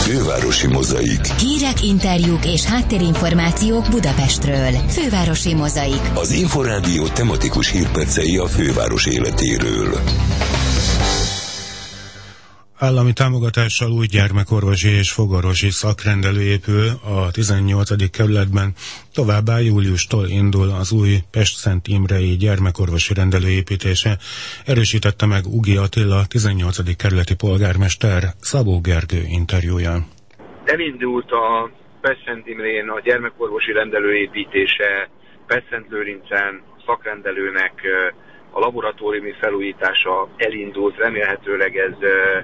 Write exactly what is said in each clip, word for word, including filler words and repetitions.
Fővárosi Mozaik. Hírek, interjúk és háttérinformációk Budapestről. Fővárosi Mozaik. Az Inforádió tematikus hírpercei a főváros életéről. Állami támogatással új gyermekorvosi és fogorvosi szakrendelő épül a tizennyolcadik kerületben, továbbá júliustól indul az új Pest-Szent Imrei gyermekorvosi rendelő építése, erősítette meg Ugi Attila, tizennyolcadik kerületi polgármester Szabó Gergő interjúja. Elindult a Pest-Szent Imrén a gyermekorvosi rendelő építése, Pest-Szent-Lőrincen szakrendelőnek a laboratóriumi felújítása elindult, remélhetőleg ez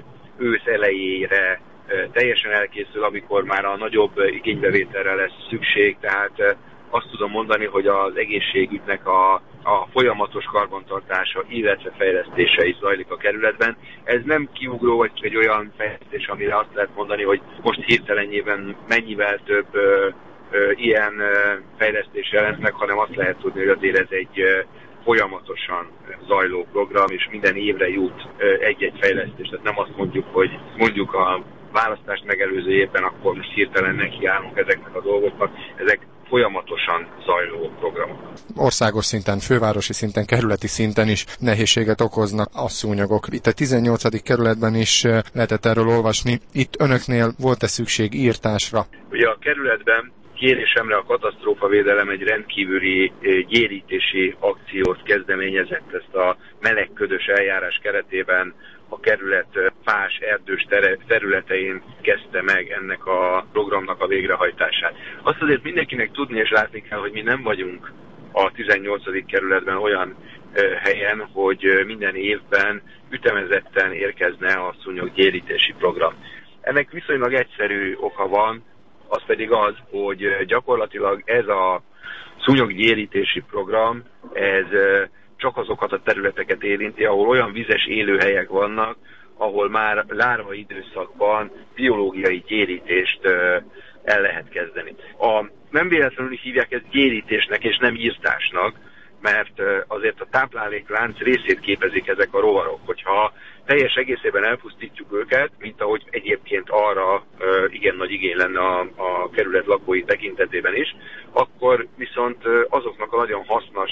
ősz elejére teljesen elkészül, amikor már a nagyobb igénybevételre lesz szükség, tehát azt tudom mondani, hogy az egészségügynek a, a folyamatos karbantartása, illetve fejlesztése is zajlik a kerületben. Ez nem kiugró, vagy egy olyan fejlesztés, amire azt lehet mondani, hogy most hirtelenjében mennyivel több ö, ö, ilyen ö, fejlesztés jelent meg, hanem azt lehet tudni, hogy azért ez egy ö, folyamatosan zajló program, és minden évre jut egy-egy fejlesztés. Tehát nem azt mondjuk, hogy mondjuk a választást megelőző évben akkor most hirtelen nekiállunk ezeknek a dolgoknak. Ezek folyamatosan zajló programok. Országos szinten, fővárosi szinten, kerületi szinten is nehézséget okoznak a szúnyogok. Itt a tizennyolcadik kerületben is lehetett erről olvasni. Itt önöknél volt-e szükség írtásra? Ugye a kerületben kérésemre a katasztrófavédelem egy rendkívüli gyérítési akciót kezdeményezett, ezt a melegködös eljárás keretében a kerület fás, erdős területein kezdte meg ennek a programnak a végrehajtását. Azt azért mindenkinek tudni és látni kell, hogy mi nem vagyunk a tizennyolcadik kerületben olyan helyen, hogy minden évben ütemezetten érkezne a szúnyoggyérítési program. Ennek viszonylag egyszerű oka van, az pedig az, hogy gyakorlatilag ez a szúnyoggyérítési program, ez csak azokat a területeket érinti, ahol olyan vizes élőhelyek vannak, ahol már lárva időszakban biológiai gyérítést el lehet kezdeni. A, nem véletlenül hívják ezt gyérítésnek és nem írtásnak, mert azért a tápláléklánc részét képezik ezek a rovarok. Hogyha teljes egészében elpusztítjuk őket, mint ahogy egyébként arra igen nagy igény lenne a, a kerület lakói tekintetében is, akkor viszont azoknak a nagyon hasznos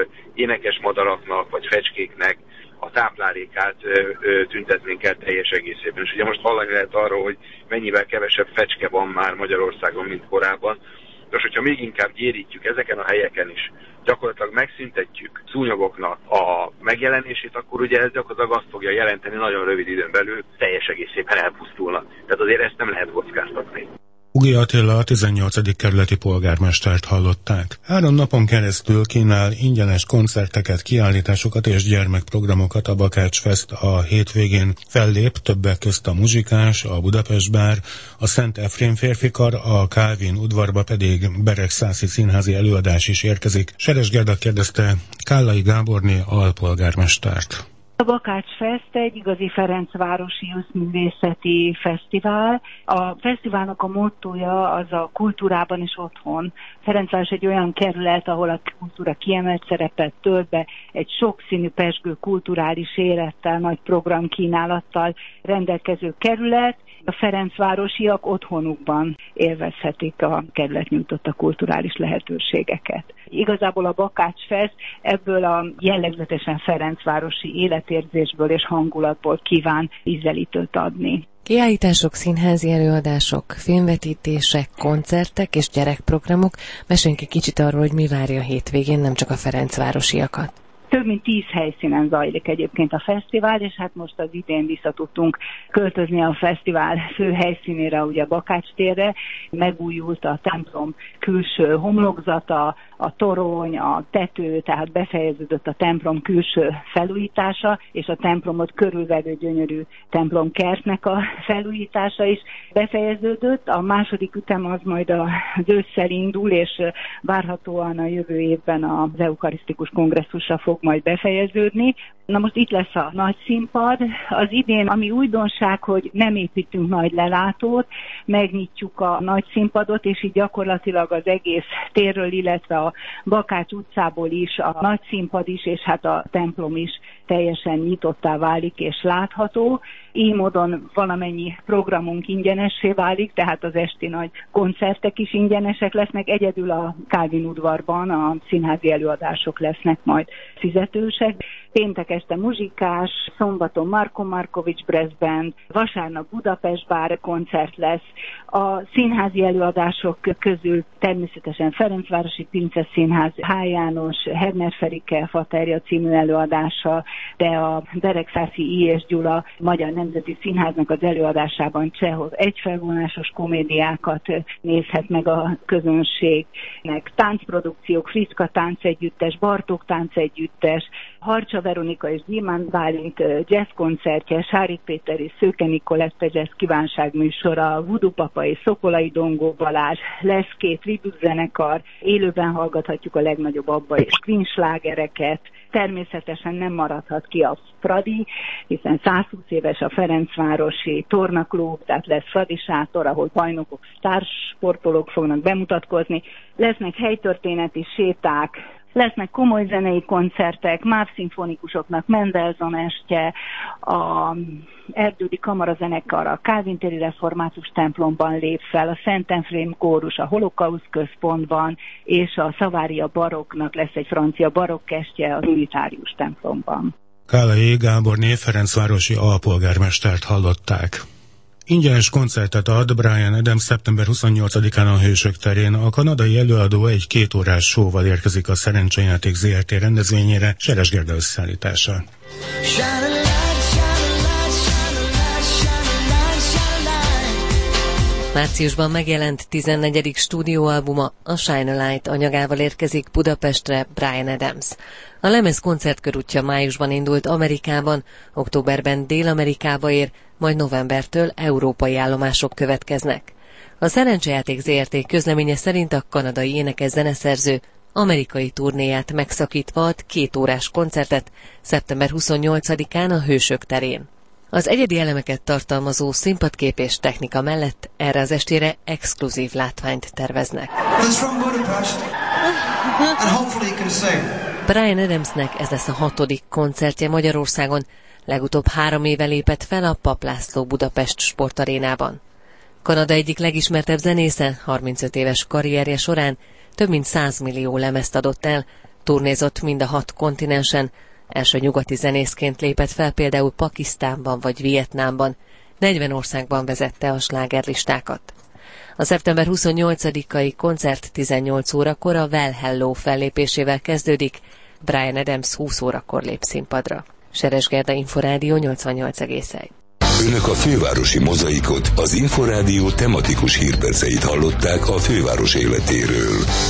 énekes madaraknak vagy fecskéknek a táplálékát tüntetnénk el teljes egészében. És ugye most hallani lehet arról, hogy mennyivel kevesebb fecske van már Magyarországon, mint korábban. De hogyha még inkább gyérítjük ezeken a helyeken is, gyakorlatilag megszüntetjük szúnyogoknak a megjelenését, akkor ugye ez gyakorlatilag azt fogja jelenteni, nagyon rövid időn belül teljes egészében elpusztulnak. Tehát azért ezt nem lehet kockáztatni. Ugi Attila, a tizennyolcadik kerületi polgármestert hallották. Három napon keresztül kínál ingyenes koncerteket, kiállításokat és gyermekprogramokat a Bakács Fest a hétvégén. Fellép többek közt a Muzsikás, a Budapest Bár, a Szent Efrém férfikar, a Kálvin udvarba pedig Beregszászi színházi előadás is érkezik. Seres Gerda kérdezte Kállai Gáborné alpolgármestert. A Bakács Fest egy igazi ferencvárosi összművészeti fesztivál. A fesztiválnak a mottója az a kultúrában és otthon. Ferencváros egy olyan kerület, ahol a kultúra kiemelt szerepet tölt be, egy sokszínű pezsgő kulturális élettel, nagy programkínálattal rendelkező kerület. A ferencvárosiak otthonukban élvezhetik a kerület nyújtotta kulturális lehetőségeket. Igazából a Bakács Fest ebből a jellegzetesen ferencvárosi életérzésből és hangulatból kíván ízelítőt adni. Kiállítások, színházi előadások, filmvetítések, koncertek és gyerekprogramok. Meséljünk egy kicsit arról, hogy mi várja a hétvégén, nem csak a ferencvárosiakat. Több mint tíz helyszínen zajlik egyébként a fesztivál, és hát most az idén vissza tudtunk költözni a fesztivál fő helyszínére, ugye Bakács térre. Megújult a templom külső homlokzata, a torony, a tető, tehát befejeződött a templom külső felújítása, és a templomot körülvevő gyönyörű templomkertnek a felújítása is befejeződött. A második ütem az majd az ősszel indul, és várhatóan a jövő évben az eukarisztikus kongresszusra fog majd befejeződni. Na most itt lesz a nagy színpad. Az idén, ami újdonság, hogy nem építünk nagy lelátót, megnyitjuk a nagy színpadot, és így gyakorlatilag az egész térről, illetve a Bakács utcából is, a nagy színpad is, és hát a templom is teljesen nyitottá válik és látható. Így módon valamennyi programunk ingyenessé válik, tehát az esti nagy koncertek is ingyenesek lesznek. Egyedül a Kálvin udvarban a színházi előadások lesznek majd fizetősek. Péntek este muzsikás, szombaton Marko Markovics Brass Band, vasárnap Budapest Bár koncert lesz. A színházi előadások közül természetesen Ferencvárosi Pince Színház, H. János, Herner Ferike Faterja című előadása, de a Beregszászi I. és Gyula Magyar Nemzeti Színháznak az előadásában Csehov egyfelvonásos komédiákat nézhet meg a közönségnek. Táncprodukciók, Friszka táncegyüttes, Bartók táncegyüttes, Harcsa Veronika és Gyémánt Bálint jazzkoncertje, Sárik Péter és Szőke Nikolette jazz kívánságműsora, Voodoo Papa és Szokolai Dongó Balázs, lesz két tribut zenekar, élőben hallgathatjuk a legnagyobb Abba és Queen slágereket. Természetesen nem maradhat ki a Fradi, hiszen százhúsz éves a Ferencvárosi Tornaklub, tehát lesz Fradi sátor, ahol bajnokok, sztársportolók fognak bemutatkozni. Lesznek helytörténeti séták, lesznek komoly zenei koncertek, MÁV szimfonikusoknak Mendelssohn estje, a Erdődi Kamarazenekar a Kálvin téri református templomban lép fel, a Szent Efrém kórus a Holokauszt központban, és a Szavária barokknak lesz egy francia barokk estje a Unitárius templomban. Kállai Gáborné ferencvárosi alpolgármestert hallották. Ingyenes koncertet ad Bryan Adams szeptember huszonnyolcadikán a Hősök terén. A kanadai előadó egy kétórás showval érkezik a Szerencsejáték zé er té rendezvényére, Seres Gerda összeállítása. Márciusban megjelent tizennegyedik stúdióalbuma, a Shine a Light anyagával érkezik Budapestre Bryan Adams. A lemez koncertkörútja májusban indult Amerikában, októberben Dél-Amerikába ér, majd novembertől európai állomások következnek. A Szerencsejáték zé er té közleménye szerint a kanadai énekes zeneszerző amerikai turnéját megszakítva ad két órás koncertet szeptember huszonnyolcadikán a Hősök terén. Az egyedi elemeket tartalmazó színpadkép és technika mellett erre az estére exkluzív látványt terveznek. Bryan Adamsnek ez lesz a hatodik koncertje Magyarországon, legutóbb három éve lépett fel a Papp László Budapest sportarénában. Kanada egyik legismertebb zenésze harmincöt éves karrierje során több mint száz millió lemezt adott el, turnézott mind a hat kontinensen, első nyugati zenészként lépett fel például Pakisztánban vagy Vietnámban, negyven országban vezette a slágerlistákat. A szeptember huszonnyolcadikai koncert tizennyolc órakor a Well Hello fellépésével kezdődik, Bryan Adams húsz órakor lép színpadra. Seres Gerda, Inforádió nyolcvannyolc egész egy. Önök a fővárosi mozaikot, az Inforádió tematikus hírperceit hallották a főváros életéről.